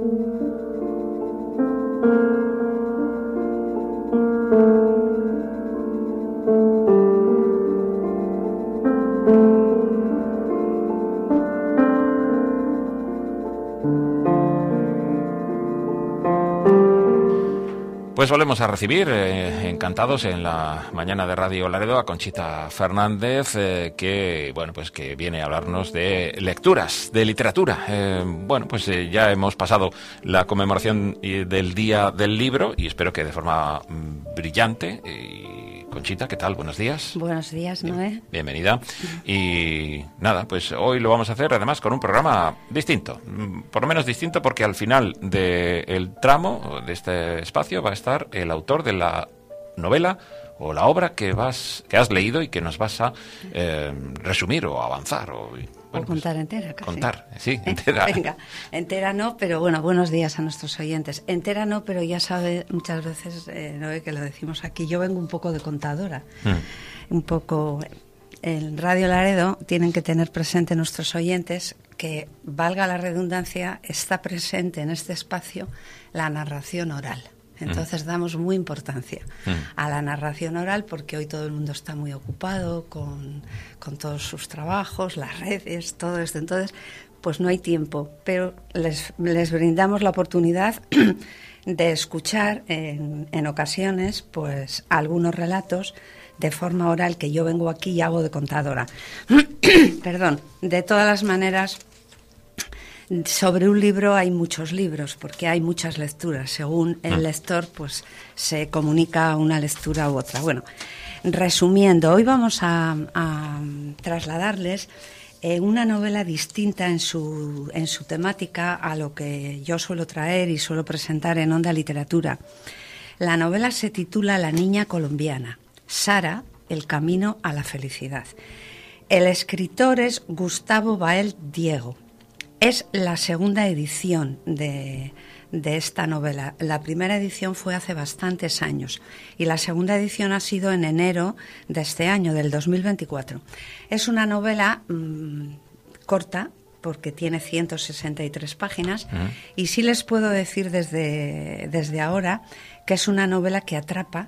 Pues volvemos a recibir, encantados en la mañana de Radio Laredo, a Conchita Fernández, que viene a hablarnos de lecturas, de literatura. Ya hemos pasado la conmemoración del Día del Libro y espero que de forma brillante. Conchita, ¿qué tal? Buenos días. Buenos días, Noé. Bienvenida. Y nada, pues hoy lo vamos a hacer además con un programa distinto. Por lo menos distinto porque al final del tramo de este espacio va a estar el autor de la novela o la obra que has leído y que nos vas a resumir o avanzar o contar entera, casi. Contar, sí, entera. Venga, entera no, pero bueno, buenos días a nuestros oyentes. Entera no, pero ya sabe muchas veces, Noé, que lo decimos aquí, yo vengo un poco de contadora. Un poco, en Radio Laredo tienen que tener presente nuestros oyentes que, valga la redundancia, está presente en este espacio la narración oral. Entonces damos muy importancia a la narración oral porque hoy todo el mundo está muy ocupado con todos sus trabajos, las redes, todo esto. Entonces, pues no hay tiempo, pero les brindamos la oportunidad de escuchar en ocasiones pues algunos relatos de forma oral que yo vengo aquí y hago de contadora. Perdón, de todas las maneras, sobre un libro hay muchos libros, porque hay muchas lecturas. Según el lector, pues se comunica una lectura u otra. Bueno, resumiendo, hoy vamos a trasladarles una novela distinta en su temática a lo que yo suelo traer y suelo presentar en Onda Literatura. La novela se titula La niña colombiana, Sara, el camino a la felicidad. El escritor es Gustavo Bael Diego. Es la segunda edición de esta novela. La primera edición fue hace bastantes años y la segunda edición ha sido en enero de este año, del 2024. Es una novela corta porque tiene 163 páginas y sí les puedo decir desde ahora que es una novela que atrapa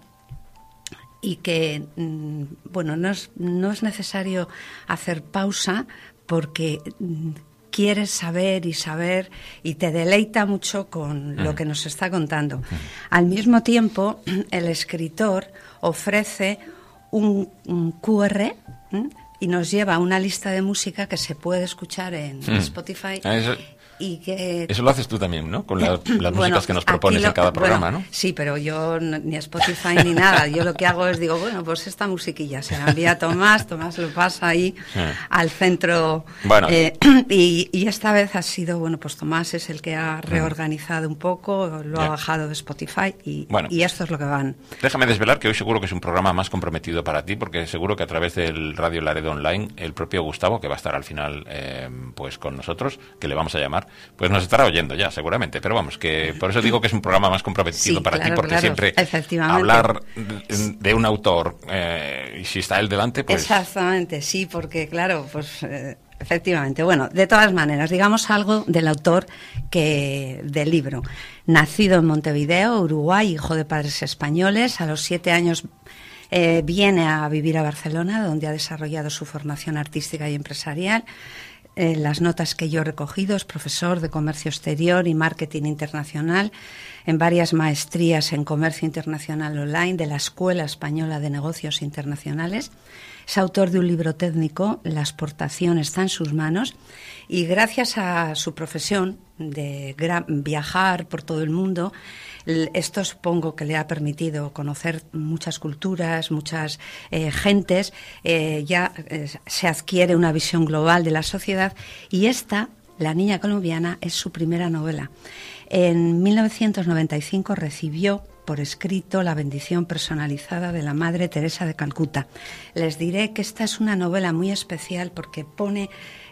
y que, no es necesario hacer pausa porque quieres saber y te deleita mucho con lo que nos está contando. Al mismo tiempo, el escritor ofrece un QR y nos lleva a una lista de música que se puede escuchar en Spotify. Y que eso lo haces tú también, ¿no? Con las músicas que nos propones en cada programa, ¿no? Sí, pero yo ni Spotify ni nada. Yo lo que hago es digo, pues esta musiquilla se la envía a Tomás lo pasa ahí al centro. Bueno. Y esta vez ha sido, pues Tomás es el que ha reorganizado un poco, lo ha bajado de Spotify y esto es lo que van. Déjame desvelar que hoy seguro que es un programa más comprometido para ti, porque seguro que a través del Radio Laredo Online, el propio Gustavo, que va a estar al final pues con nosotros, que le vamos a llamar, pues nos estará oyendo ya, seguramente. Pero vamos, que por eso digo que es un programa más comprometido para ti, porque siempre hablar de un autor, y si está él delante, pues... Exactamente, sí, porque claro, pues... efectivamente. Bueno, de todas maneras, digamos algo del autor del libro. Nacido en Montevideo, Uruguay, hijo de padres españoles, a los 7 años viene a vivir a Barcelona, donde ha desarrollado su formación artística y empresarial. Las notas que yo he recogido, es profesor de Comercio Exterior y Marketing Internacional en varias maestrías en Comercio Internacional Online de la Escuela Española de Negocios Internacionales. Es autor de un libro técnico, La exportación está en sus manos, y gracias a su profesión de viajar por todo el mundo, esto supongo que le ha permitido conocer muchas culturas, muchas gentes, se adquiere una visión global de la sociedad, y esta, La niña colombiana, es su primera novela. En 1995 recibió por escrito la bendición personalizada de la Madre Teresa de Calcuta. Les diré que esta es una novela muy especial porque pone,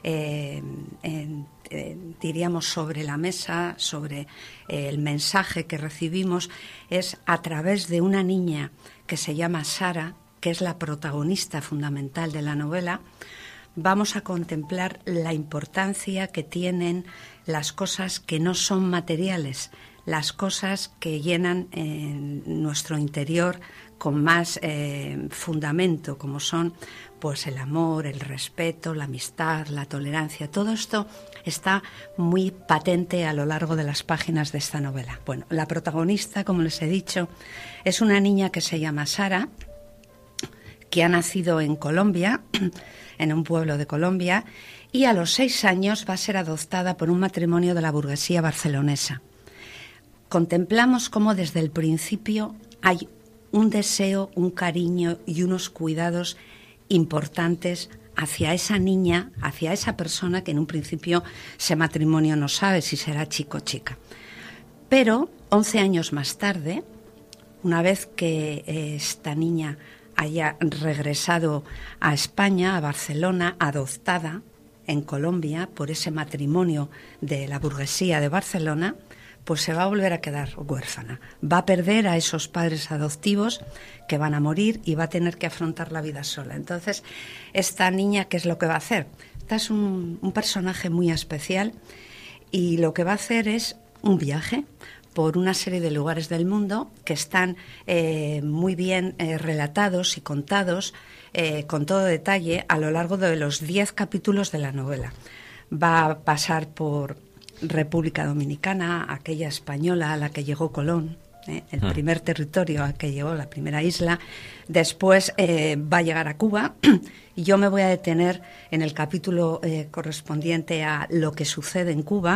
diríamos, sobre la mesa, sobre el mensaje que recibimos, es a través de una niña que se llama Sara, que es la protagonista fundamental de la novela, vamos a contemplar la importancia que tienen las cosas que no son materiales, las cosas que llenan nuestro interior con más fundamento, como son pues el amor, el respeto, la amistad, la tolerancia. Todo esto está muy patente a lo largo de las páginas de esta novela. Bueno, la protagonista, como les he dicho, es una niña que se llama Sara, que ha nacido en Colombia, en un pueblo de Colombia, y a los 6 años va a ser adoptada por un matrimonio de la burguesía barcelonesa. Contemplamos cómo desde el principio hay un deseo, un cariño y unos cuidados importantes hacia esa niña, hacia esa persona que en un principio ese matrimonio no sabe si será chico o chica. Pero 11 años más tarde, una vez que esta niña haya regresado a España, a Barcelona, adoptada en Colombia por ese matrimonio de la burguesía de Barcelona, pues se va a volver a quedar huérfana. Va a perder a esos padres adoptivos que van a morir y va a tener que afrontar la vida sola. Entonces, esta niña, ¿qué es lo que va a hacer? Esta es un personaje muy especial y lo que va a hacer es un viaje por una serie de lugares del mundo que están muy bien relatados y contados con todo detalle a lo largo de los 10 capítulos de la novela. Va a pasar por República Dominicana, aquella española a la que llegó Colón, el primer territorio al que llegó, la primera isla. Después va a llegar a Cuba y yo me voy a detener en el capítulo correspondiente a lo que sucede en Cuba.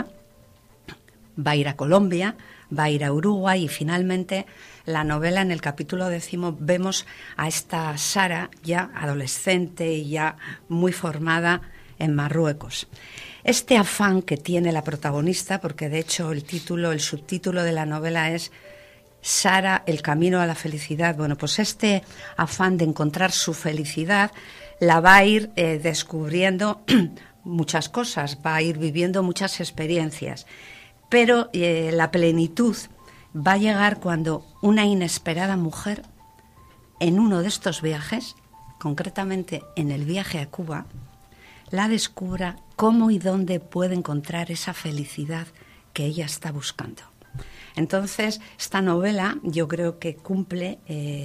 Va a ir a Colombia, va a ir a Uruguay y finalmente la novela, en el capítulo 10, vemos a esta Sara ya adolescente y ya muy formada en Marruecos. Este afán que tiene la protagonista, porque de hecho el subtítulo de la novela es Sara, el camino a la felicidad. Bueno, pues este afán de encontrar su felicidad la va a ir descubriendo muchas cosas, va a ir viviendo muchas experiencias. Pero la plenitud va a llegar cuando una inesperada mujer, en uno de estos viajes, concretamente en el viaje a Cuba, la descubra cómo y dónde puede encontrar esa felicidad que ella está buscando. Entonces, esta novela yo creo que cumple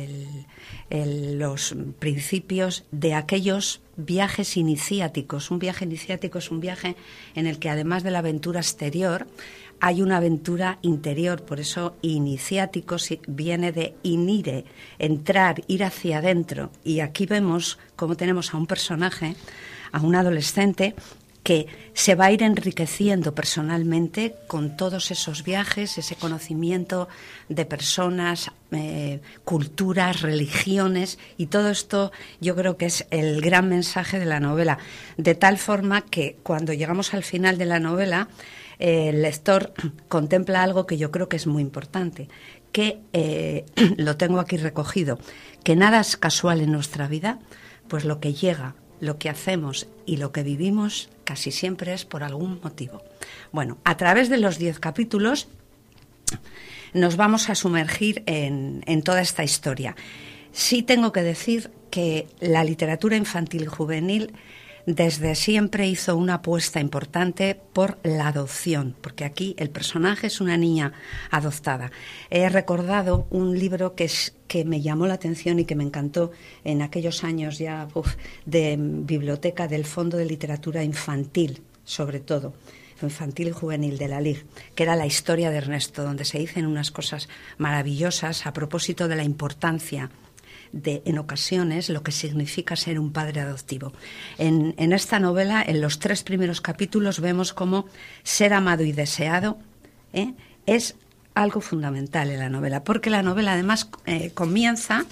los principios de aquellos viajes iniciáticos. Un viaje iniciático es un viaje en el que, además de la aventura exterior, hay una aventura interior. Por eso iniciático viene de inire, entrar, ir hacia adentro. Y aquí vemos cómo tenemos a un personaje, a un adolescente, que se va a ir enriqueciendo personalmente con todos esos viajes, ese conocimiento de personas, culturas, religiones, y todo esto yo creo que es el gran mensaje de la novela, de tal forma que cuando llegamos al final de la novela, el lector contempla algo que yo creo que es muy importante, que lo tengo aquí recogido, que nada es casual en nuestra vida, pues lo que llega, lo que hacemos y lo que vivimos casi siempre es por algún motivo. Bueno, a través de los 10 capítulos nos vamos a sumergir en toda esta historia. Sí tengo que decir que la literatura infantil y juvenil desde siempre hizo una apuesta importante por la adopción, porque aquí el personaje es una niña adoptada. He recordado un libro que me llamó la atención y que me encantó en aquellos años ya de biblioteca del Fondo de Literatura Infantil, sobre todo, infantil y juvenil de la LIG, que era La historia de Ernesto, donde se dicen unas cosas maravillosas a propósito de la importancia en ocasiones, lo que significa ser un padre adoptivo. En esta novela, en los 3 primeros capítulos, vemos cómo ser amado y deseado es algo fundamental en la novela, porque la novela además comienza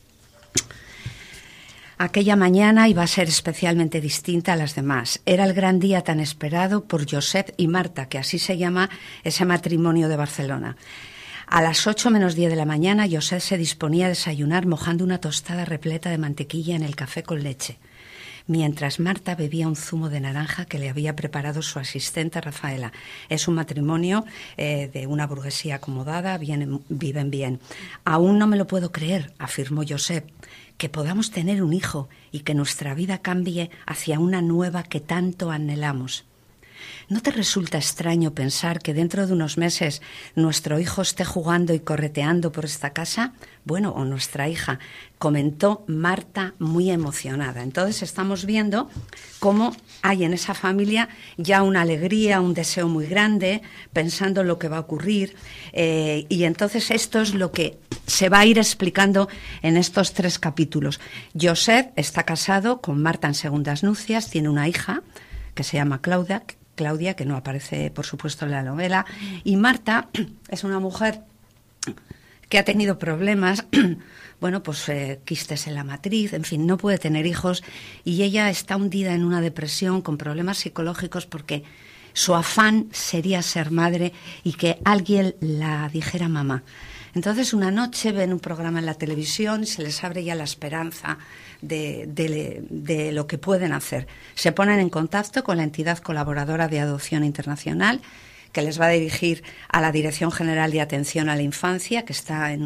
aquella mañana y va a ser especialmente distinta a las demás. Era el gran día tan esperado por Josep y Marta, que así se llama ese matrimonio de Barcelona. A las 8 menos 10 de la mañana, Josep se disponía a desayunar mojando una tostada repleta de mantequilla en el café con leche, mientras Marta bebía un zumo de naranja que le había preparado su asistente Rafaela. Es un matrimonio de una burguesía acomodada, viven bien. Aún no me lo puedo creer, afirmó Josep, que podamos tener un hijo y que nuestra vida cambie hacia una nueva que tanto anhelamos. ¿No te resulta extraño pensar que dentro de unos meses nuestro hijo esté jugando y correteando por esta casa? Bueno, o nuestra hija, comentó Marta muy emocionada. Entonces estamos viendo cómo hay en esa familia ya una alegría, un deseo muy grande, pensando en lo que va a ocurrir. Y entonces esto es lo que se va a ir explicando en estos 3 capítulos. Josep está casado con Marta en segundas nupcias, tiene una hija que se llama Claudia, que no aparece, por supuesto, en la novela, y Marta es una mujer que ha tenido problemas, bueno, pues quistes en la matriz, en fin, no puede tener hijos, y ella está hundida en una depresión con problemas psicológicos porque su afán sería ser madre y que alguien la dijera mamá. Entonces, una noche ven un programa en la televisión y se les abre ya la esperanza de lo que pueden hacer. Se ponen en contacto con la entidad colaboradora de Adopción Internacional, que les va a dirigir a la Dirección General de Atención a la Infancia, que está en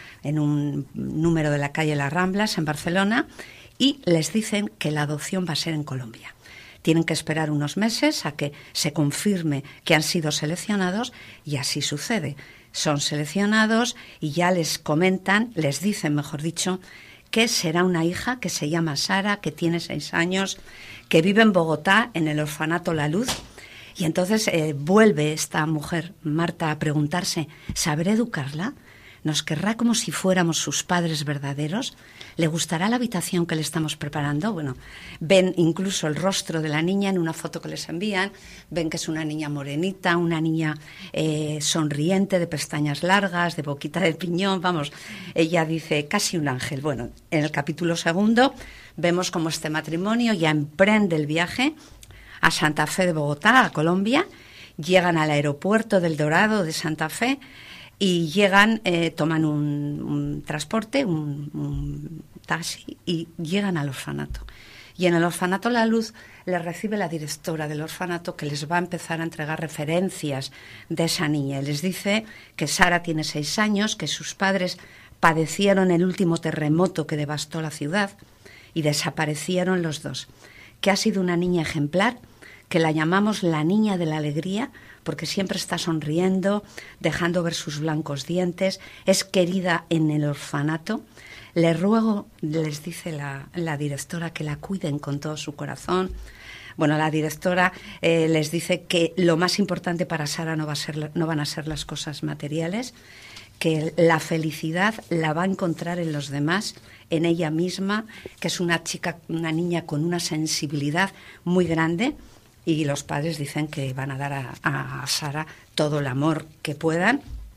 un número de la calle Las Ramblas, en Barcelona, y les dicen que la adopción va a ser en Colombia. Tienen que esperar unos meses a que se confirme que han sido seleccionados, y así sucede. Son seleccionados y ya les dicen, mejor dicho, que será una hija que se llama Sara, que tiene 6 años, que vive en Bogotá, en el orfanato La Luz. Y entonces vuelve esta mujer, Marta, a preguntarse, ¿sabré educarla? ¿Nos querrá como si fuéramos sus padres verdaderos? ¿Le gustará la habitación que le estamos preparando? Bueno, ven incluso el rostro de la niña en una foto que les envían, ven que es una niña morenita, una niña sonriente, de pestañas largas, de boquita de piñón, vamos, ella dice casi un ángel. Bueno, en el capítulo 2 vemos cómo este matrimonio ya emprende el viaje a Santa Fe de Bogotá, a Colombia, llegan al aeropuerto del Dorado de Santa Fe, y llegan, toman un transporte, un taxi, y llegan al orfanato. Y en el orfanato La Luz les recibe la directora del orfanato, que les va a empezar a entregar referencias de esa niña. Y les dice que Sara tiene 6 años, que sus padres padecieron el último terremoto que devastó la ciudad y desaparecieron los 2. Que ha sido una niña ejemplar, que la llamamos la niña de la alegría, porque siempre está sonriendo, dejando ver sus blancos dientes, es querida en el orfanato. Le ruego, les dice la directora, que la cuiden con todo su corazón. Bueno, la directora les dice que lo más importante para Sara no van a ser las cosas materiales, que la felicidad la va a encontrar en los demás, en ella misma, que es una niña con una sensibilidad muy grande. Y los padres dicen que van a dar a Sara todo el amor que puedan.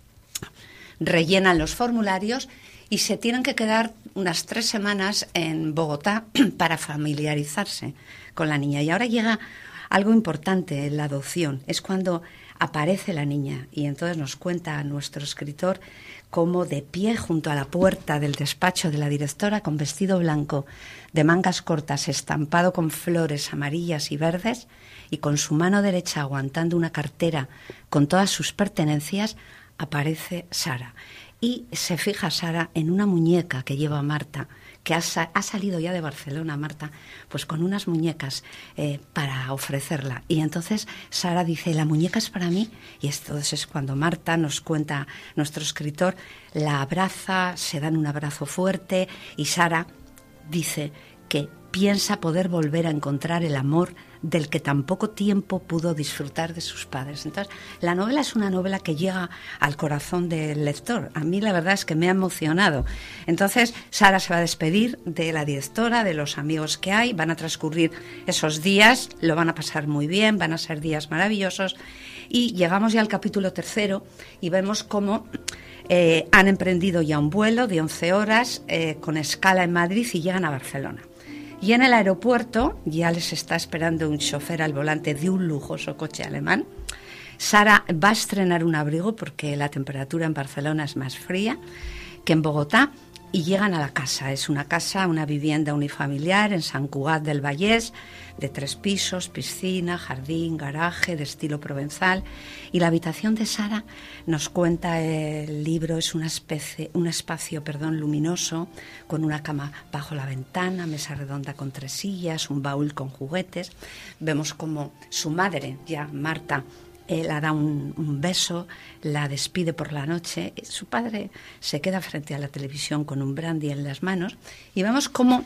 Rellenan los formularios y se tienen que quedar unas 3 semanas en Bogotá para familiarizarse con la niña. Y ahora llega algo importante en la adopción. Es cuando aparece la niña y entonces nos cuenta nuestro escritor cómo, de pie junto a la puerta del despacho de la directora, con vestido blanco de mangas cortas estampado con flores amarillas y verdes, y con su mano derecha aguantando una cartera con todas sus pertenencias, aparece Sara. Y se fija Sara en una muñeca que lleva Marta, que ha salido ya de Barcelona, Marta, pues con unas muñecas para ofrecerla. Y entonces Sara dice, la muñeca es para mí. Y entonces es cuando Marta, nos cuenta nuestro escritor, la abraza, se dan un abrazo fuerte, y Sara dice que piensa poder volver a encontrar el amor del que tan poco tiempo pudo disfrutar de sus padres. Entonces, la novela es una novela que llega al corazón del lector. A mí la verdad es que me ha emocionado. Entonces, Sara se va a despedir de la directora, de los amigos que hay, van a transcurrir esos días, lo van a pasar muy bien, van a ser días maravillosos, y llegamos ya al capítulo 3 y vemos cómo han emprendido ya un vuelo de 11 horas con escala en Madrid y llegan a Barcelona. Y en el aeropuerto ya les está esperando un chofer al volante de un lujoso coche alemán. Sara va a estrenar un abrigo porque la temperatura en Barcelona es más fría que en Bogotá, y llegan a la casa. Es una casa, una vivienda unifamiliar en Sant Cugat del Vallès, de 3 pisos, piscina, jardín, garaje, de estilo provenzal. Y la habitación de Sara, nos cuenta el libro, es un espacio luminoso, con una cama bajo la ventana, mesa redonda con 3 sillas, un baúl con juguetes. Vemos como su madre, ya Marta, le da un beso, la despide por la noche. Su padre se queda frente a la televisión con un brandy en las manos y vemos cómo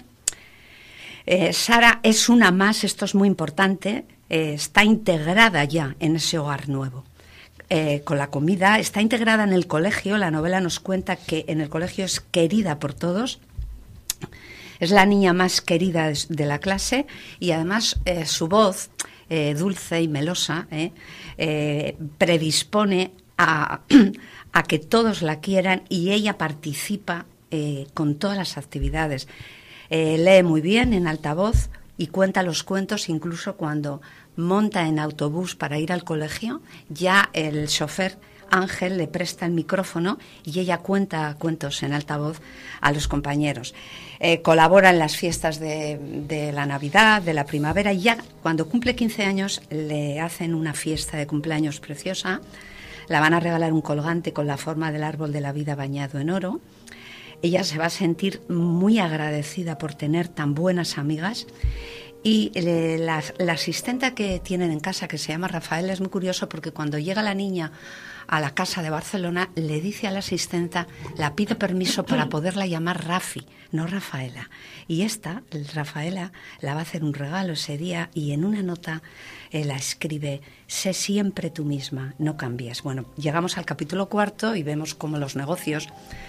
Sara es una más, esto es muy importante, está integrada ya en ese hogar nuevo. Con la comida, está integrada en el colegio. La novela nos cuenta que en el colegio es querida por todos. Es la niña más querida de la clase y además su voz dulce y melosa predispone a que todos la quieran y ella participa con todas las actividades. Lee muy bien en altavoz y cuenta los cuentos, incluso cuando monta en autobús para ir al colegio, ya el chofer Ángel le presta el micrófono y ella cuenta cuentos en altavoz a los compañeros. Colabora en las fiestas de la Navidad, de la primavera, y ya cuando cumple 15 años le hacen una fiesta de cumpleaños preciosa. La van a regalar un colgante con la forma del árbol de la vida bañado en oro. Ella se va a sentir muy agradecida por tener tan buenas amigas. Y la asistenta que tienen en casa, que se llama Rafaela, es muy curioso porque cuando llega la niña a la casa de Barcelona, le dice a la asistenta, la pide permiso para poderla llamar Rafi, no Rafaela. Y Rafaela, la va a hacer un regalo ese día y en una nota la escribe, sé siempre tú misma, no cambies. Bueno, llegamos al capítulo 4 y vemos cómo los negocios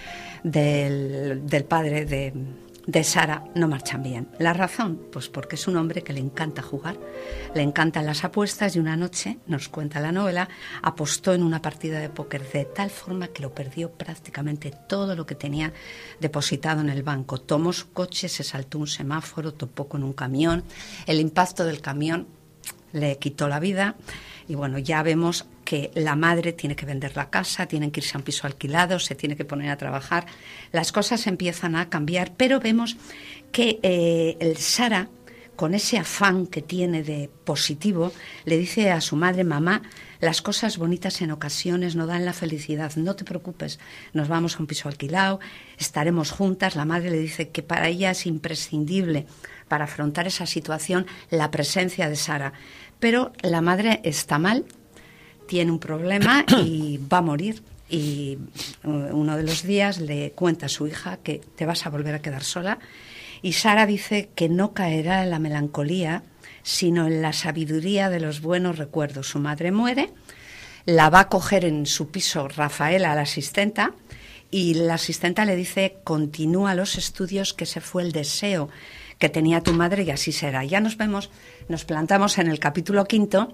del padre de Sara no marchan bien. ¿La razón? Pues porque es un hombre que le encanta jugar, le encantan las apuestas y una noche, nos cuenta la novela, apostó en una partida de póker de tal forma que lo perdió prácticamente todo lo que tenía depositado en el banco. Tomó su coche, se saltó un semáforo, topó con un camión, el impacto del camión le quitó la vida y bueno, ya vemos que la madre tiene que vender la casa, tienen que irse a un piso alquilado, se tiene que poner a trabajar, las cosas empiezan a cambiar, pero vemos que el Sara, con ese afán que tiene de positivo, le dice a su madre, mamá, las cosas bonitas en ocasiones no dan la felicidad, no te preocupes, nos vamos a un piso alquilado, estaremos juntas. La madre le dice que para ella es imprescindible para afrontar esa situación la presencia de Sara, pero la madre está mal, tiene un problema y va a morir. Y uno de los días le cuenta a su hija que te vas a volver a quedar sola. Y Sara dice que no caerá en la melancolía, sino en la sabiduría de los buenos recuerdos. Su madre muere, la va a coger en su piso Rafaela, la asistenta, y la asistenta le dice, continúa los estudios, que ese fue el deseo que tenía tu madre y así será. Ya nos plantamos en el capítulo 5.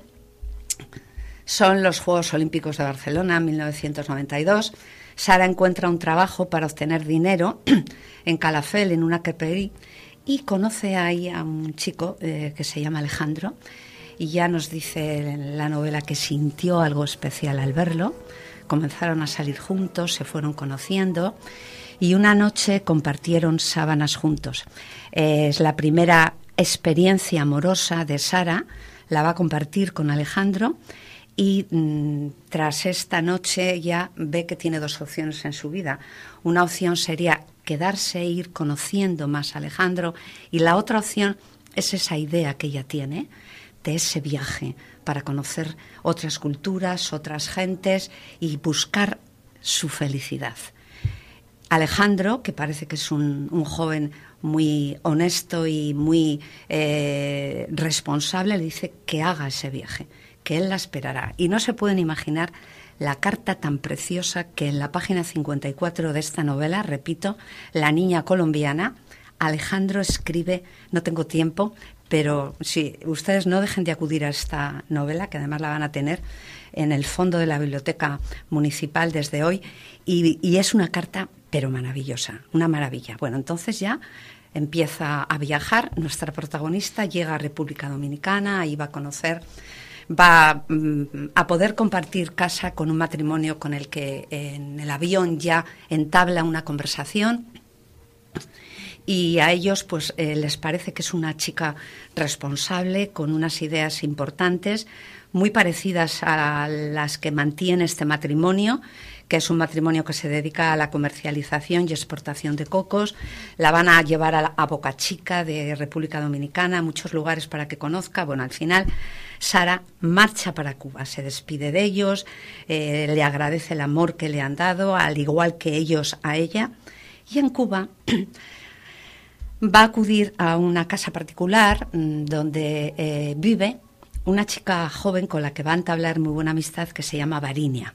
Son los Juegos Olímpicos de Barcelona, 1992. Sara encuentra un trabajo para obtener dinero en Calafell, en una crepería, y conoce ahí a un chico que se llama Alejandro, y ya nos dice en la novela que sintió algo especial al verlo. Comenzaron a salir juntos, se fueron conociendo, y una noche compartieron sábanas juntos. Es la primera experiencia amorosa de Sara, la va a compartir con Alejandro. Y tras esta noche ya ve que tiene 2 opciones en su vida. Una opción sería quedarse e ir conociendo más a Alejandro, y la otra opción es esa idea que ella tiene de ese viaje para conocer otras culturas, otras gentes y buscar su felicidad. Alejandro, que parece que es un joven muy honesto y muy responsable, le dice que haga ese viaje, que él la esperará. Y no se pueden imaginar la carta tan preciosa que en la página 54 de esta novela, repito, La niña colombiana, Alejandro escribe, no tengo tiempo, pero sí, ustedes no dejen de acudir a esta novela, que además la van a tener en el fondo de la biblioteca municipal desde hoy, y es una carta pero maravillosa, una maravilla. Bueno, entonces ya empieza a viajar, nuestra protagonista llega a República Dominicana, ahí va a conocer, va a poder compartir casa con un matrimonio con el que en el avión ya entabla una conversación. Y a ellos pues les parece que es una chica responsable, con unas ideas importantes, muy parecidas a las que mantiene este matrimonio, que es un matrimonio que se dedica a la comercialización y exportación de cocos. La van a llevar a Boca Chica de República Dominicana, a muchos lugares para que conozca. Bueno, al final Sara marcha para Cuba, se despide de ellos, le agradece el amor que le han dado, al igual que ellos a ella. Y en Cuba va a acudir a una casa particular donde vive una chica joven con la que va a entablar muy buena amistad, que se llama Varinia.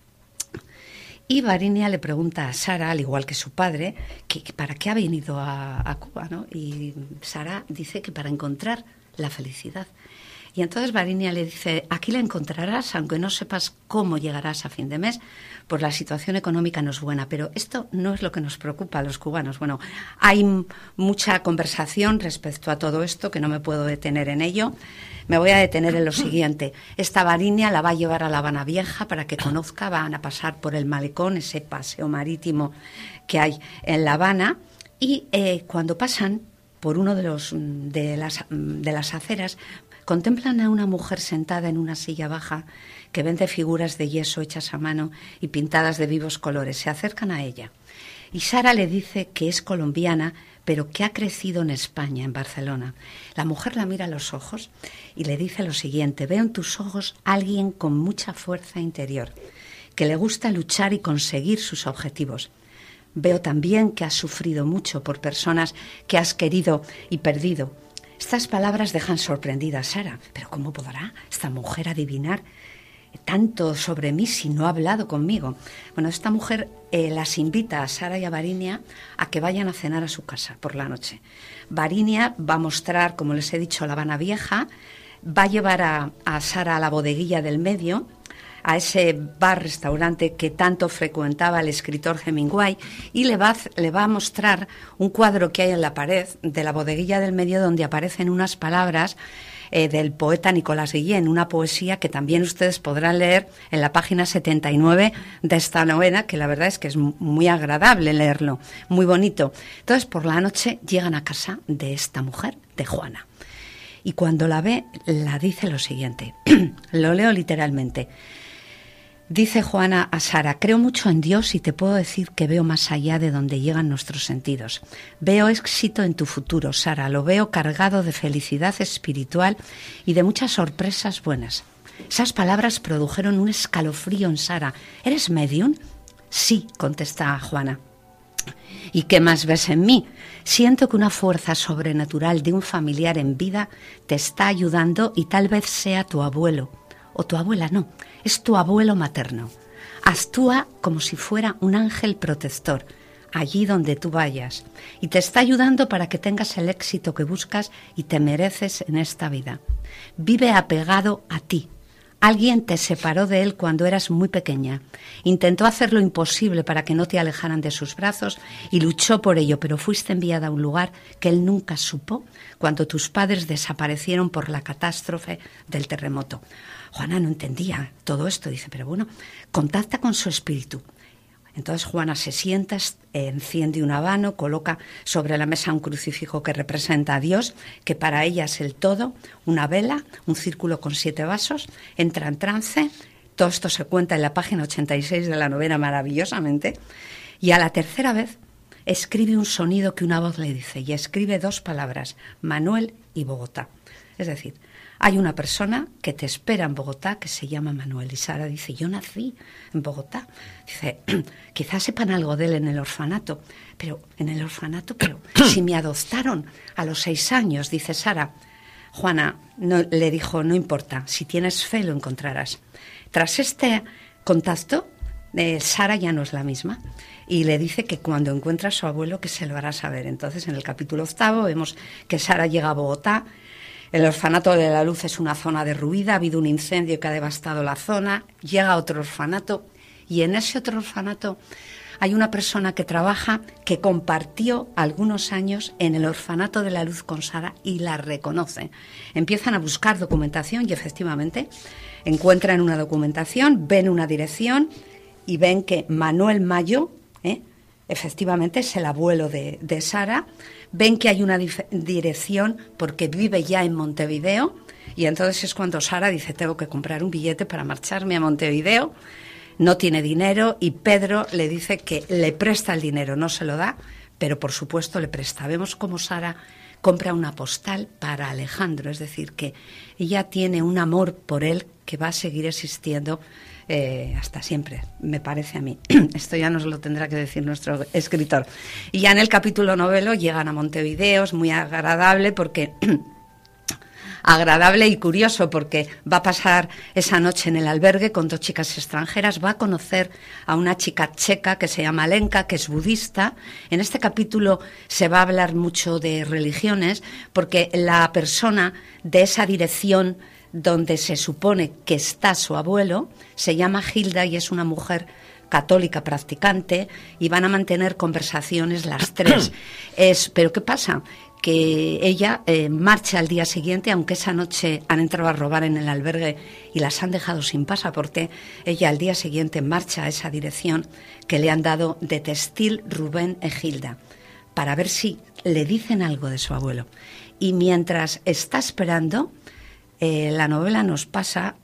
Y Varinia le pregunta a Sara, al igual que su padre, que para qué ha venido a Cuba, ¿no? Y Sara dice que para encontrar la felicidad. Y entonces Varinia le dice, aquí la encontrarás, aunque no sepas cómo llegarás a fin de mes, pues la situación económica no es buena. Pero esto no es lo que nos preocupa a los cubanos. Bueno, hay mucha conversación respecto a todo esto, que no me puedo detener en ello. Me voy a detener en lo siguiente. Esta Varinia la va a llevar a La Habana Vieja para que conozca, van a pasar por el malecón, ese paseo marítimo que hay en La Habana, y cuando pasan por uno de las aceras, contemplan a una mujer sentada en una silla baja que vende figuras de yeso hechas a mano y pintadas de vivos colores. Se acercan a ella y Sara le dice que es colombiana, pero que ha crecido en España, en Barcelona. La mujer la mira a los ojos y le dice lo siguiente: veo en tus ojos a alguien con mucha fuerza interior, que le gusta luchar y conseguir sus objetivos. Veo también que has sufrido mucho por personas que has querido y perdido. Estas palabras dejan sorprendida a Sara. ¿Pero cómo podrá esta mujer adivinar tanto sobre mí si no ha hablado conmigo? Bueno, esta mujer las invita a Sara y a Varinia a que vayan a cenar a su casa por la noche. Varinia va a mostrar, como les he dicho, La Habana Vieja, va a llevar a Sara a la bodeguilla del medio, a ese bar-restaurante que tanto frecuentaba el escritor Hemingway, y le va a mostrar un cuadro que hay en la pared de la bodeguilla del medio donde aparecen unas palabras del poeta Nicolás Guillén, una poesía que también ustedes podrán leer en la página 79 de esta novela, que la verdad es que es muy agradable leerlo, muy bonito. Entonces, por la noche llegan a casa de esta mujer, de Juana, y cuando la ve, la dice lo siguiente, lo leo literalmente. Dice Juana a Sara: creo mucho en Dios y te puedo decir que veo más allá de donde llegan nuestros sentidos. Veo éxito en tu futuro, Sara, lo veo cargado de felicidad espiritual y de muchas sorpresas buenas. Esas palabras produjeron un escalofrío en Sara. ¿Eres medium? Sí, contesta Juana. ¿Y qué más ves en mí? Siento que una fuerza sobrenatural de un familiar en vida te está ayudando y tal vez sea tu abuelo. O tu abuela, no, es tu abuelo materno. Actúa como si fuera un ángel protector allí donde tú vayas y te está ayudando para que tengas el éxito que buscas y te mereces en esta vida. Vive apegado a ti. Alguien te separó de él cuando eras muy pequeña. Intentó hacer lo imposible para que no te alejaran de sus brazos y luchó por ello, pero fuiste enviada a un lugar que él nunca supo cuando tus padres desaparecieron por la catástrofe del terremoto. Juana no entendía todo esto. Dice, pero bueno, contacta con su espíritu. Entonces Juana se sienta, enciende un habano, coloca sobre la mesa un crucifijo que representa a Dios, que para ella es el todo, una vela, un círculo con 7 vasos, entra en trance. Todo esto se cuenta en la página 86 de la novela maravillosamente. Y a la tercera vez escribe un sonido que una voz le dice, y escribe 2 palabras, Manuel y Bogotá. Es decir, hay una persona que te espera en Bogotá que se llama Manuel. Y Sara dice, yo nací en Bogotá. Dice, quizás sepan algo de él en el orfanato. Pero si me adoptaron a los 6 años, dice Sara. Juana le dijo, no importa, si tienes fe lo encontrarás. Tras este contacto, Sara ya no es la misma. Y le dice que cuando encuentra a su abuelo que se lo hará saber. Entonces, en el capítulo 8 vemos que Sara llega a Bogotá. El orfanato de la Luz es una zona derruida, ha habido un incendio que ha devastado la zona, llega a otro orfanato y en ese otro orfanato hay una persona que trabaja que compartió algunos años en el orfanato de la Luz con Sara y la reconoce. Empiezan a buscar documentación y efectivamente encuentran una documentación, ven una dirección y ven que Manuel Mayo, efectivamente es el abuelo de Sara. Ven que hay una dirección porque vive ya en Montevideo, y entonces es cuando Sara dice: tengo que comprar un billete para marcharme a Montevideo. No tiene dinero y Pedro le dice que le presta el dinero, no se lo da, pero por supuesto le presta. Vemos cómo Sara compra una postal para Alejandro, es decir, que ella tiene un amor por él que va a seguir existiendo hasta siempre, me parece a mí. Esto ya nos lo tendrá que decir nuestro escritor. Y ya en el capítulo novelo llegan a Montevideo, es muy agradable porque... agradable y curioso porque va a pasar esa noche en el albergue con 2 chicas extranjeras, va a conocer a una chica checa que se llama Lenka, que es budista. En este capítulo se va a hablar mucho de religiones porque la persona de esa dirección donde se supone que está su abuelo se llama Hilda y es una mujer católica practicante y van a mantener conversaciones las 3. Pero ¿qué pasa? Que ella marcha al día siguiente, aunque esa noche han entrado a robar en el albergue y las han dejado sin pasaporte. Ella al día siguiente marcha a esa dirección que le han dado de Textil Rubén e Hilda para ver si le dicen algo de su abuelo. Y mientras está esperando, la novela nos pasa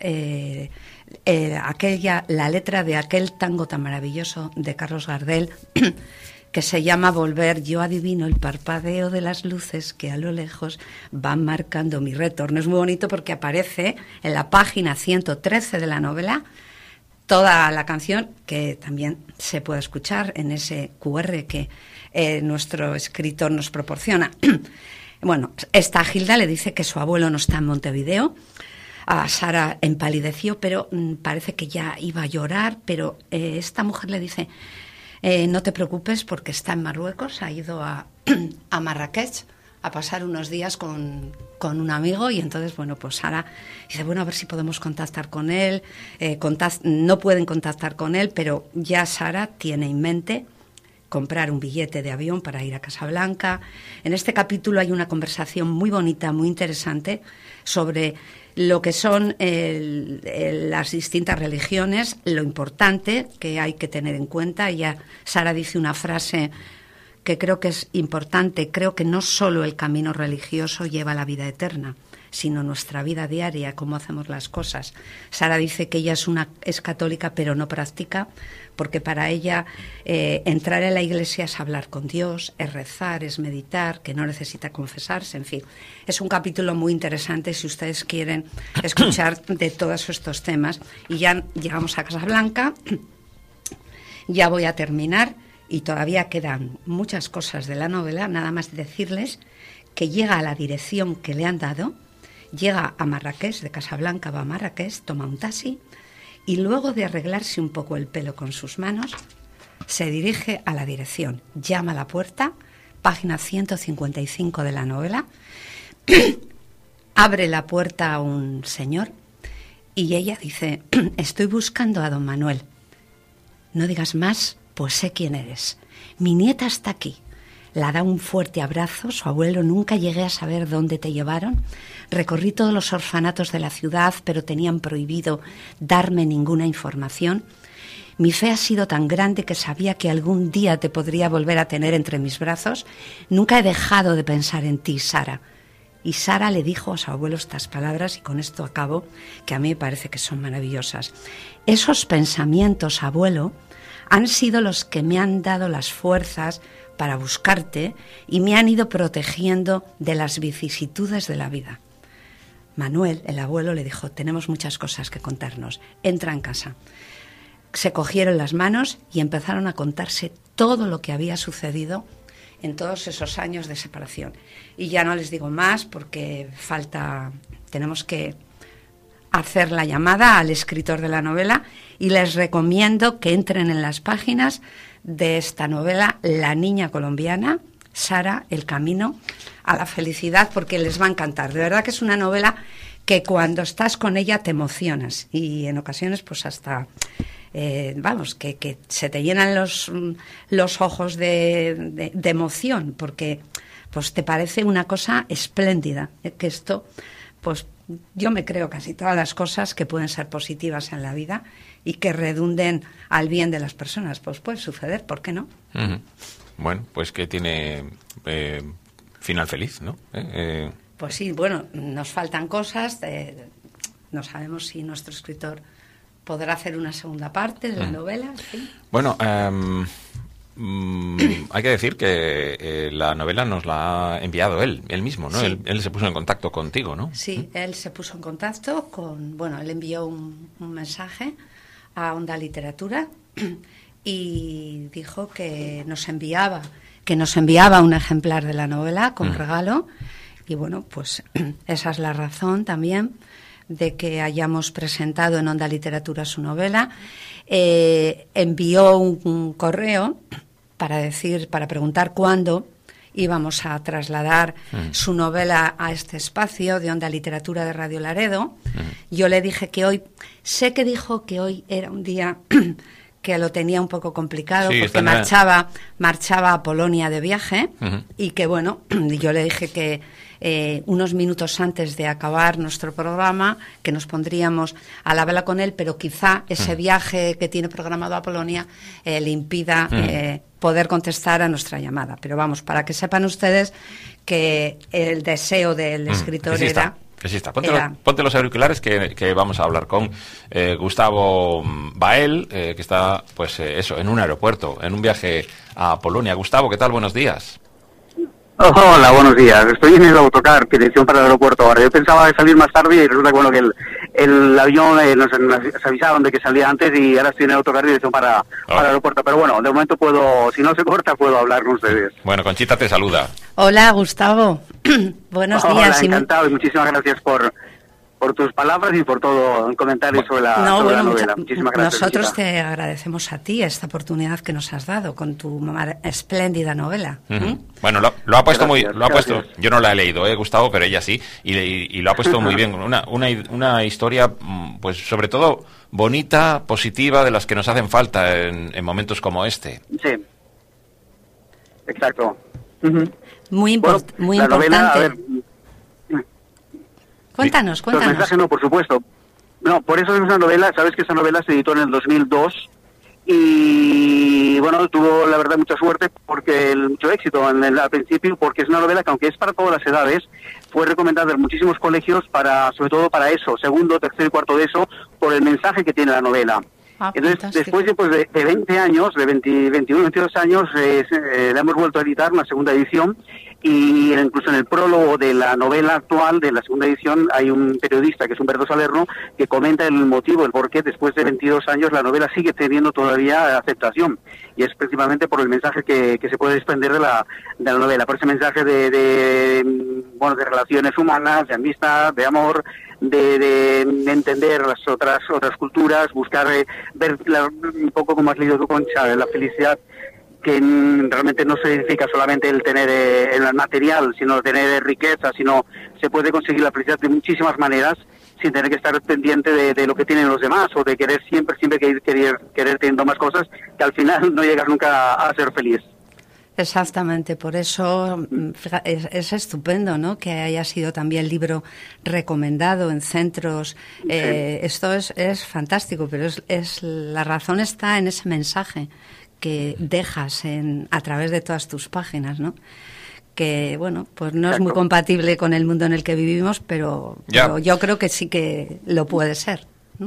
la letra de aquel tango tan maravilloso de Carlos Gardel que se llama Volver. Yo adivino el parpadeo de las luces que a lo lejos van marcando mi retorno. Es muy bonito porque aparece en la página 113 de la novela toda la canción, que también se puede escuchar en ese QR que nuestro escritor nos proporciona. Bueno, esta Hilda le dice que su abuelo no está en Montevideo. A Sara empalideció, pero parece que ya iba a llorar, pero esta mujer le dice... no te preocupes porque está en Marruecos, ha ido a Marrakech a pasar unos días con un amigo y entonces, bueno, pues Sara dice, bueno, a ver si podemos contactar con él. No pueden contactar con él, pero ya Sara tiene en mente comprar un billete de avión para ir a Casablanca. En este capítulo hay una conversación muy bonita, muy interesante sobre lo que son las distintas religiones, lo importante que hay que tener en cuenta. Ya Sara dice una frase que creo que es importante: creo que no solo el camino religioso lleva a la vida eterna, sino nuestra vida diaria, cómo hacemos las cosas. Sara dice que ella es católica pero no practica, porque para ella entrar en la iglesia es hablar con Dios, es rezar, es meditar, que no necesita confesarse, en fin. Es un capítulo muy interesante si ustedes quieren escuchar de todos estos temas. Y ya llegamos a Casablanca, ya voy a terminar y todavía quedan muchas cosas de la novela, nada más decirles que llega a la dirección que le han dado, llega a Marrakech, de Casablanca va a Marrakech, toma un taxi y luego de arreglarse un poco el pelo con sus manos, se dirige a la dirección, llama a la puerta, página 155 de la novela, abre la puerta a un señor y ella dice, estoy buscando a don Manuel. No digas más, pues sé quién eres. Mi nieta está aquí. La da un fuerte abrazo. Su abuelo: nunca llegué a saber dónde te llevaron. Recorrí todos los orfanatos de la ciudad, pero tenían prohibido darme ninguna información. Mi fe ha sido tan grande que sabía que algún día te podría volver a tener entre mis brazos. Nunca he dejado de pensar en ti, Sara. Y Sara le dijo a su abuelo estas palabras, y con esto acabo, que a mí me parece que son maravillosas. Esos pensamientos, abuelo, han sido los que me han dado las fuerzas para buscarte y me han ido protegiendo de las vicisitudes de la vida. Manuel, el abuelo, le dijo, tenemos muchas cosas que contarnos, entra en casa. Se cogieron las manos y empezaron a contarse todo lo que había sucedido en todos esos años de separación. Y ya no les digo más porque tenemos que hacer la llamada al escritor de la novela y les recomiendo que entren en las páginas de esta novela, La niña colombiana, Sara, el camino a la felicidad, porque les va a encantar. De verdad que es una novela que cuando estás con ella te emocionas y en ocasiones pues hasta... que se te llenan los ojos de emoción, porque pues te parece una cosa espléndida, que esto pues yo me creo casi todas las cosas que pueden ser positivas en la vida y que redunden al bien de las personas. Pues puede suceder, ¿por qué no? Bueno, pues que tiene final feliz, ¿no? Pues sí, bueno, nos faltan cosas, no sabemos si nuestro escritor podrá hacer una segunda parte de la novela. ¿Sí? Bueno, hay que decir que la novela nos la ha enviado él mismo, ¿no? Sí. Él se puso en contacto contigo, ¿no? Sí, él se puso en contacto él envió un mensaje a Onda Literatura y dijo que nos enviaba un ejemplar de la novela con regalo, y bueno, pues esa es la razón también de que hayamos presentado en Onda Literatura su novela. Envió un correo para preguntar cuándo íbamos a trasladar su novela a este espacio de Onda Literatura de Radio Laredo. Yo le dije que hoy, sé que dijo que hoy era un día que lo tenía un poco complicado, sí, porque marchaba a Polonia de viaje, y que bueno, yo le dije que unos minutos antes de acabar nuestro programa, que nos pondríamos a la vela con él, pero quizá ese viaje que tiene programado a Polonia le impida poder contestar a nuestra llamada. Pero vamos, para que sepan ustedes que el deseo del escritor era... Que sí está. Ponte los auriculares que vamos a hablar con Gustavo Bael, que está, pues en un aeropuerto, en un viaje a Polonia. Gustavo, ¿qué tal? Buenos días. Hola, buenos días. Estoy en el autocar, dirección para el aeropuerto ahora. Yo pensaba de salir más tarde y resulta que, que el avión nos avisaron de que salía antes, y ahora estoy en el autocar, dirección para el aeropuerto. Pero bueno, de momento puedo, si no se corta, puedo hablar con ustedes. Bueno, Conchita te saluda. Hola, Gustavo. Buenos días. Hola, encantado, y muchísimas gracias por tus palabras y por todo el comentario sobre la novela. Muchísimas gracias. Nosotros Conchita. te agradecemos a ti esta oportunidad que nos has dado con tu espléndida novela. Bueno, lo ha puesto gracias. Yo no la he leído, Gustavo, pero ella sí, y lo ha puesto muy bien. Una historia, pues sobre todo bonita, positiva, de las que nos hacen falta en momentos como este. Sí, exacto. Muy importante. Novela, a ver, Cuéntanos. El mensaje no, por supuesto. No, por eso es una novela. Sabes que esa novela se editó en el 2002 y, bueno, tuvo, la verdad, mucha suerte, porque mucho éxito al principio, porque es una novela que, aunque es para todas las edades, fue recomendada en muchísimos colegios, sobre todo para eso, segundo, tercero y cuarto de eso, por el mensaje que tiene la novela. Entonces, fantástico. Después de 20 años, de 21, 22 años, la hemos vuelto a editar, una segunda edición, y incluso en el prólogo de la novela actual, de la segunda edición, hay un periodista, que es Humberto Salerno, que comenta el motivo, el por qué después de 22 años la novela sigue teniendo todavía aceptación, y es principalmente por el mensaje que se puede desprender de la novela, por ese mensaje de relaciones humanas, de amistad, de amor, de entender las otras culturas, buscar ver un poco, como has leído tú, Concha, la felicidad, que realmente no significa solamente el tener el material, sino tener riqueza, sino se puede conseguir la felicidad de muchísimas maneras, sin tener que estar pendiente de lo que tienen los demás, o de querer siempre querer teniendo más cosas, que al final no llegas nunca a ser feliz. Exactamente, por eso es estupendo, ¿no?, que haya sido también libro recomendado en centros. Sí. Esto es fantástico, pero la razón está en ese mensaje que dejas a través de todas tus páginas, ¿no? Que, bueno, pues no es muy compatible con el mundo en el que vivimos, pero yo creo que sí que lo puede ser, ¿no?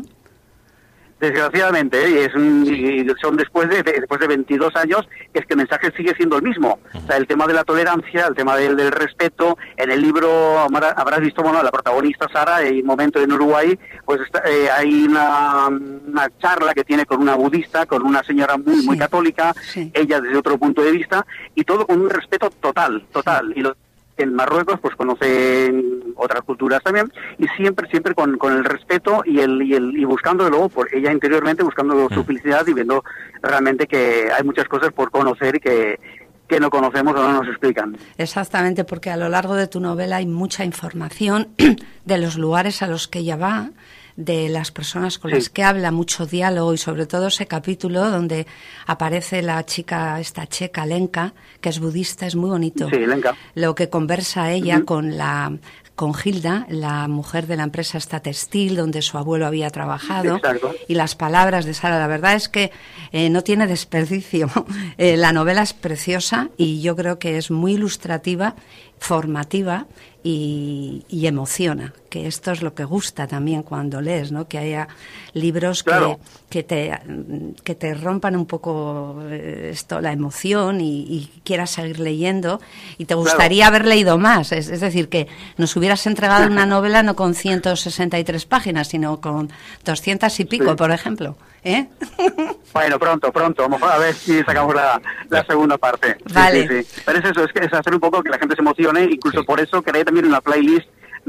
Desgraciadamente, son después de 22 años, es que el mensaje sigue siendo el mismo. O sea, el tema de la tolerancia, el tema del respeto. En el libro habrás visto, la protagonista Sara, en un momento en Uruguay, pues hay una charla que tiene con una budista, con una señora muy católica, ella desde otro punto de vista, y todo con un respeto total. Sí. Y en Marruecos pues conocen otras culturas también, y siempre con el respeto y buscando luego por ella interiormente, buscando su felicidad, y viendo realmente que hay muchas cosas por conocer y que no conocemos o no nos explican. Exactamente, porque a lo largo de tu novela hay mucha información de los lugares a los que ella va, de las personas con las que habla, mucho diálogo, y sobre todo ese capítulo donde aparece esta checa Lenka, que es budista, es muy bonito. Sí, Lenka. Lo que conversa ella con la con Hilda, la mujer de la empresa esta textil donde su abuelo había trabajado. Exacto. Y las palabras de Sara, la verdad es que no tiene desperdicio. La novela es preciosa y yo creo que es muy ilustrativa, formativa y emociona, que esto es lo que gusta también cuando lees, ¿no? Que haya libros claro. que te rompan un poco la emoción y quieras seguir leyendo y te gustaría haber leído más, es decir, que nos hubieras entregado una novela no con 163 páginas, sino con 200 y pico, por ejemplo. Bueno, pronto, vamos a ver si sacamos la segunda parte. Vale. Sí. Pero es eso, es hacer un poco que la gente se emocione, incluso por eso creé también una playlist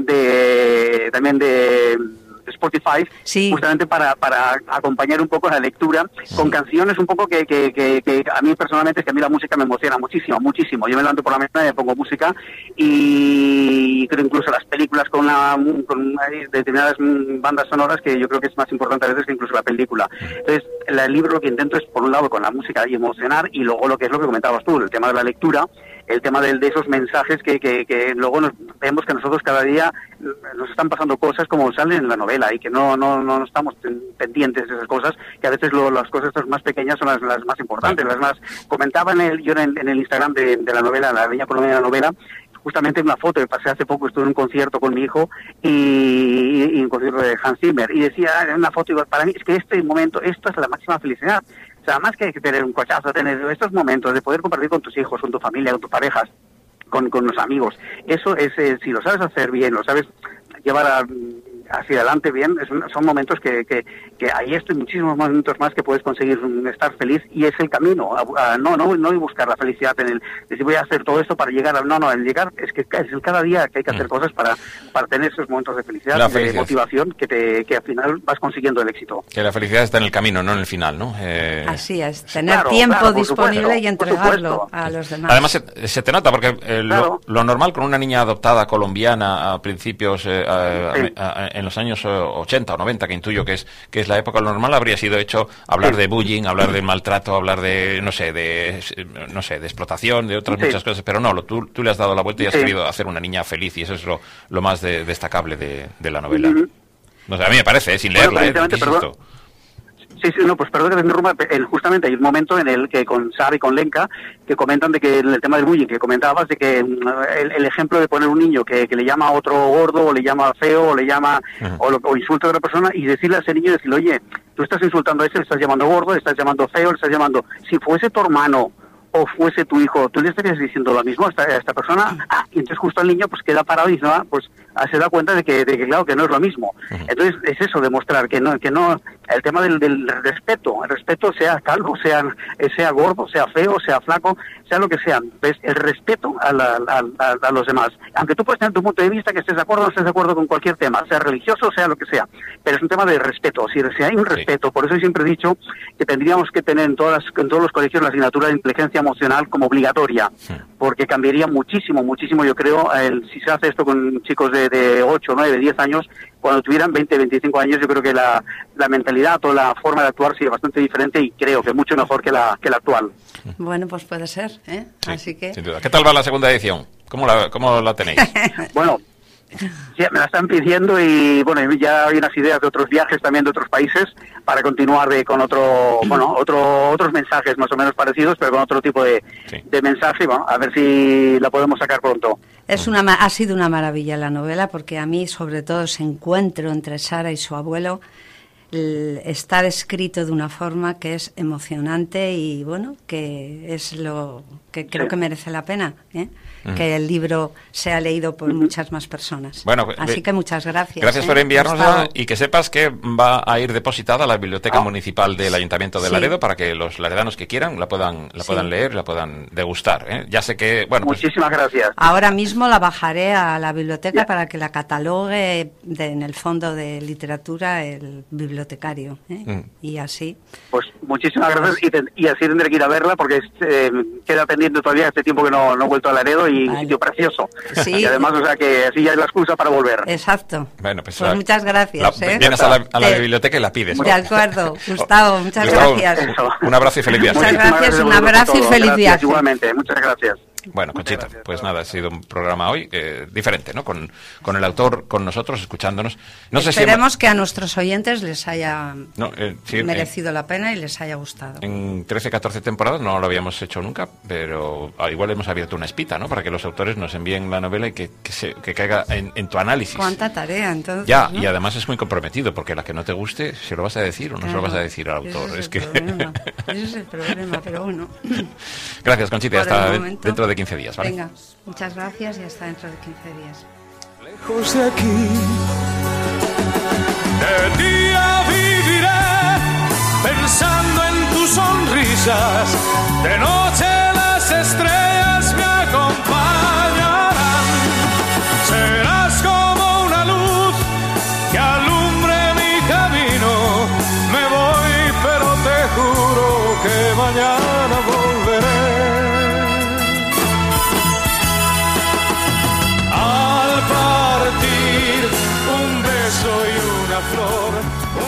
de Spotify, justamente para acompañar un poco la lectura con canciones un poco que a mí personalmente, es que a mí la música me emociona muchísimo. Yo me levanto por la mañana y me pongo música, y creo incluso las películas con determinadas bandas sonoras, que yo creo que es más importante a veces que incluso la película. Entonces, el libro lo que intento es, por un lado, con la música y emocionar, y luego lo que es lo que comentabas tú, el tema de la lectura, el tema de esos mensajes que luego vemos que nosotros cada día nos están pasando cosas como salen en la novela, y que no estamos pendientes de esas cosas, que a veces las cosas más pequeñas son las más importantes, las más... Comentaba yo en el Instagram de la novela, la Viña Colombia de la novela, justamente una foto que pasé hace poco, estuve en un concierto con mi hijo y un concierto de Hans Zimmer, y decía en una foto, para mí es que este momento, esto es la máxima felicidad. O sea, más que tener un cochazo, tener estos momentos de poder compartir con tus hijos, con tu familia, con tus parejas, con los amigos, eso es, si lo sabes hacer bien, lo sabes llevar hacia adelante bien, son momentos que hay muchísimos momentos más que puedes conseguir estar feliz, y es el camino, no buscar la felicidad en decir voy a hacer todo esto para llegar el llegar es el cada día que hay que hacer cosas para tener esos momentos de felicidad, de motivación, que al final vas consiguiendo el éxito. Que la felicidad está en el camino, no en el final, ¿no? Así es, tener tiempo disponible y entregarlo a los demás. Además se te nota, porque lo normal con una niña adoptada colombiana a principios en los años 80 o 90, que intuyo que es la época, lo normal habría sido hablar de bullying, hablar de maltrato, hablar de explotación, de otras muchas cosas, pero no, tú le has dado la vuelta y has querido hacer una niña feliz, y eso es lo más destacable de la novela. No sé, a mí me parece, sin leerla, insisto. Sí, pues perdón que te interrumpa, justamente hay un momento en el que con Sara y con Lenka, que comentan de que en el tema del bullying, que comentabas, de que el ejemplo de poner un niño que le llama a otro gordo, o le llama feo, o le llama, o insulta a otra persona, y decirle a ese niño, oye, tú estás insultando a ese, le estás llamando gordo, le estás llamando feo, le estás llamando, si fuese tu hermano o fuese tu hijo, tú le estarías diciendo lo mismo a esta persona, y entonces justo el niño pues queda parado y dice, se da cuenta de que claro, que no es lo mismo. Entonces es eso, demostrar que no, el tema del respeto, el respeto, sea calvo, sea gordo, sea feo, sea flaco, sea lo que sea, ¿ves? El respeto a los demás. Aunque tú puedes tener tu punto de vista, que estés de acuerdo o no estés de acuerdo con cualquier tema, sea religioso, sea lo que sea, pero es un tema de respeto. Si hay un respeto, por eso yo siempre he dicho que tendríamos que tener en todos los colegios la asignatura de inteligencia emocional como obligatoria, porque cambiaría muchísimo, yo creo, si se hace esto con chicos de 8, 9, 10 años, cuando tuvieran 20, 25 años, yo creo que la mentalidad o la forma de actuar sería bastante diferente, y creo que mucho mejor que la actual. Bueno, pues puede ser, ¿eh? Sí, así que... sin duda. ¿Qué tal va la segunda edición? ¿Cómo la tenéis? Bueno, sí, me la están pidiendo, y bueno, ya hay unas ideas de otros viajes también de otros países para continuar con otros mensajes más o menos parecidos, pero con otro tipo de mensaje, y bueno, a ver si la podemos sacar pronto. Ha sido una maravilla la novela, porque a mí, sobre todo, ese encuentro entre Sara y su abuelo está descrito de una forma que es emocionante, y bueno, que es lo que creo que merece la pena, que el libro sea leído por muchas más personas. Bueno, así que muchas gracias. Gracias por enviárnosla, y que sepas que va a ir depositada a la Biblioteca Municipal del Ayuntamiento de Laredo, para que los laredanos que quieran la puedan leer, la puedan degustar. Ya sé que... Muchísimas gracias. Ahora mismo la bajaré a la biblioteca para que la catalogue en el fondo de literatura el bibliotecario, y así. Pues muchísimas gracias, y así tendré que ir a verla, porque queda pendiente todavía este tiempo que no he vuelto a Laredo, y un sitio precioso. Sí. Y además, o sea, que así ya es la excusa para volver. Exacto. Bueno, pues muchas gracias. Vienes a la biblioteca y la pides. De acuerdo, Gustavo, muchas gracias. Un abrazo y feliz viaje. Muchas gracias, un abrazo y feliz viaje. Igualmente, muchas gracias. Bueno, Conchita, pues nada, ha sido un programa hoy diferente, ¿no? Con el autor con nosotros, escuchándonos. No Esperemos sé si que a nuestros oyentes les haya sí, merecido la pena y les haya gustado. En 13, 14 temporadas no lo habíamos hecho nunca, pero igual hemos abierto una espita, ¿no? Para que los autores nos envíen la novela y que caiga en tu análisis. ¿Cuánta tarea, entonces? Ya, ¿no? Y además es muy comprometido, porque la que no te guste, ¿se lo vas a decir o no se lo vas a decir al autor? Ese es el problema, pero bueno. Gracias, Conchita, hasta dentro de 15 días, ¿vale? Venga, muchas gracias y hasta dentro de 15 días. Lejos de aquí, de día viviré pensando en tus sonrisas, de noche las estrellas me acompañarán. Serás como una luz que alumbre mi camino. Me voy, pero te juro que mañana volveré. Al partir, un beso y una flor.